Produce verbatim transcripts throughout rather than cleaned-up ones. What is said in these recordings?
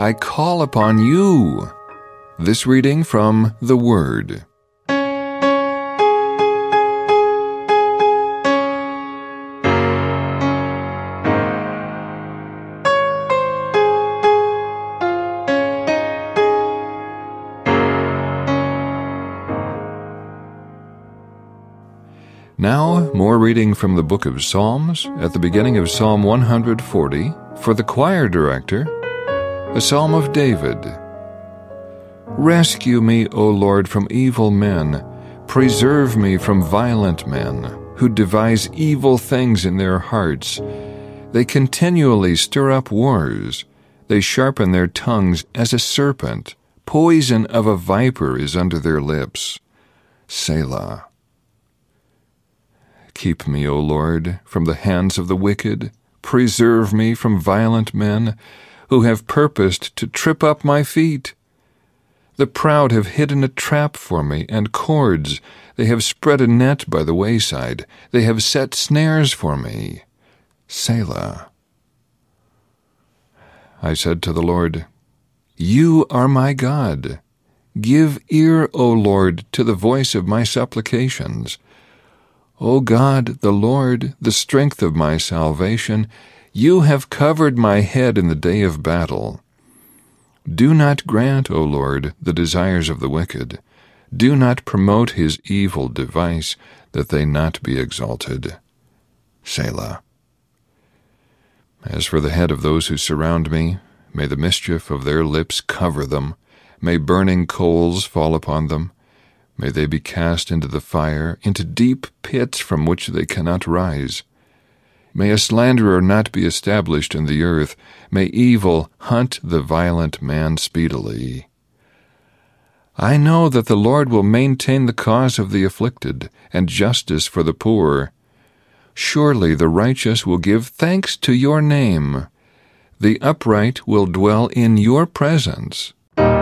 I call upon you. This reading from the Word. Now, more reading from the book of Psalms, at the beginning of Psalm one hundred forty, for the choir director, a psalm of David. Rescue me, O Lord, from evil men. Preserve me from violent men, who devise evil things in their hearts. They continually stir up wars. They sharpen their tongues as a serpent. Poison of a viper is under their lips. Selah. Keep me, O Lord, from the hands of the wicked. Preserve me from violent men, who have purposed to trip up my feet. The proud have hidden a trap for me, and cords. They have spread a net by the wayside. They have set snares for me. Selah. I said to the Lord, You are my God. Give ear, O Lord, to the voice of my supplications. O God, the Lord, the strength of my salvation, you have covered my head in the day of battle. Do not grant, O Lord, the desires of the wicked. Do not promote his evil device, that they not be exalted. Selah. As for the head of those who surround me, may the mischief of their lips cover them. May burning coals fall upon them. May they be cast into the fire, into deep pits from which they cannot rise. May a slanderer not be established in the earth. May evil hunt the violent man speedily. I know that the Lord will maintain the cause of the afflicted, and justice for the poor. Surely the righteous will give thanks to your name. The upright will dwell in your presence.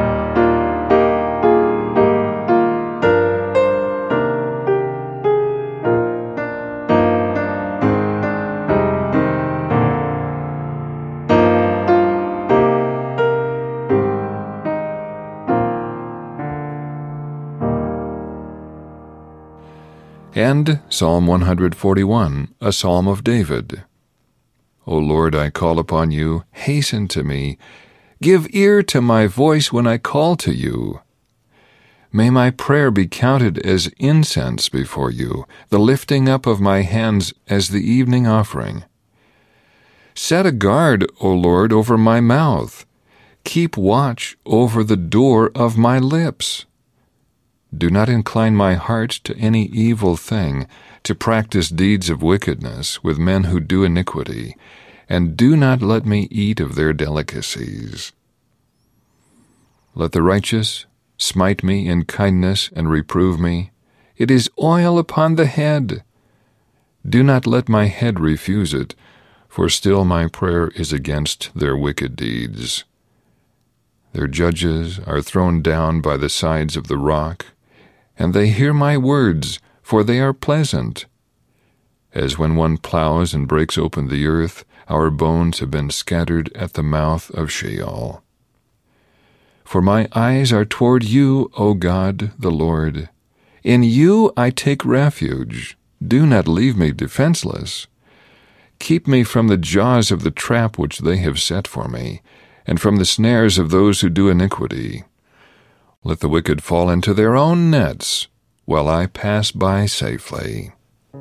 And Psalm one hundred forty-one, a psalm of David. O Lord, I call upon you, hasten to me. Give ear to my voice when I call to you. May my prayer be counted as incense before you, the lifting up of my hands as the evening offering. Set a guard, O Lord, over my mouth. Keep watch over the door of my lips. Do not incline my heart to any evil thing, to practice deeds of wickedness with men who do iniquity, and do not let me eat of their delicacies. Let the righteous smite me in kindness and reprove me. It is oil upon the head. Do not let my head refuse it, for still my prayer is against their wicked deeds. Their judges are thrown down by the sides of the rock, and they hear my words, for they are pleasant. As when one plows and breaks open the earth, our bones have been scattered at the mouth of Sheol. For my eyes are toward you, O God, the Lord. In you I take refuge. Do not leave me defenseless. Keep me from the jaws of the trap which they have set for me, and from the snares of those who do iniquity. Let the wicked fall into their own nets, while I pass by safely.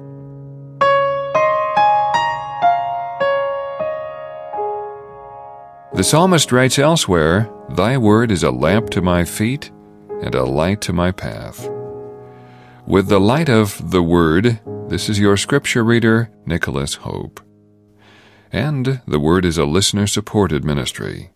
The psalmist writes elsewhere, Thy word is a lamp to my feet and a light to my path. With the light of the Word, this is your scripture reader, Nicholas Hope. And the Word is a listener-supported ministry.